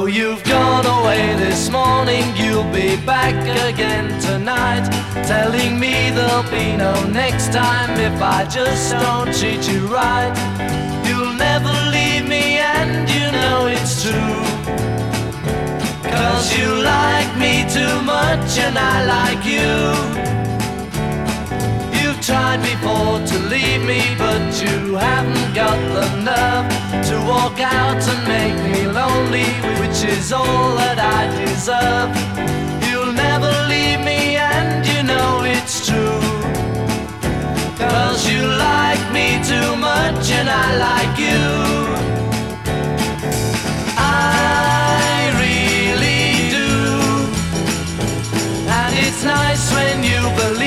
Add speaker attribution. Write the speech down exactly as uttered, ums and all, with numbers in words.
Speaker 1: you've gone away this morning, you'll be back again tonight, telling me there'll be no next time if I just don't treat you right. You'll never leave me and you know it's true, 'cause you like me too much and I like you. You've tried before to leave me, but you haven't got the nerve to walk out and make me lonely, which is all that I deserve. You'll never leave me and you know it's true, 'cause you like me too much and I like you. I really do, and it's nice when you believe